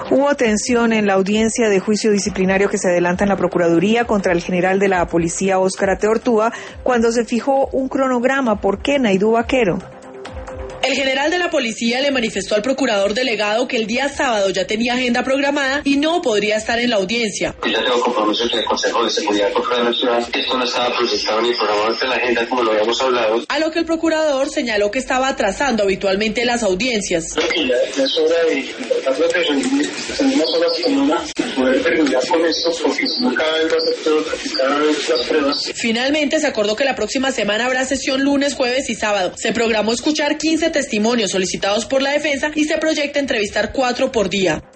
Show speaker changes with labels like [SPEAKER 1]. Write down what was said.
[SPEAKER 1] Hubo tensión en la audiencia de juicio disciplinario que se adelanta en la Procuraduría contra el general de la policía Óscar Ateortúa cuando se fijó un cronograma. ¿Por qué, Naidú Vaquero?
[SPEAKER 2] El general de la policía le manifestó al procurador delegado que el día sábado ya tenía agenda programada y no podría estar en la audiencia.
[SPEAKER 3] Ya tengo compromisos en el Consejo de Seguridad Pública Nacional. Esto no estaba proyectado ni programado en la agenda como lo habíamos hablado.
[SPEAKER 2] A lo que el procurador señaló que estaba atrasando habitualmente las audiencias.
[SPEAKER 3] Creo que ya es hora de tratar de reunir unas horas con una poder terminar con esto, porque si no cada vez va a ser peor, cada vez las pruebas.
[SPEAKER 2] Finalmente se acordó que la próxima semana habrá sesión lunes, jueves y sábado. Se programó escuchar 15 testimonios solicitados por la defensa y se proyecta entrevistar 4 por día.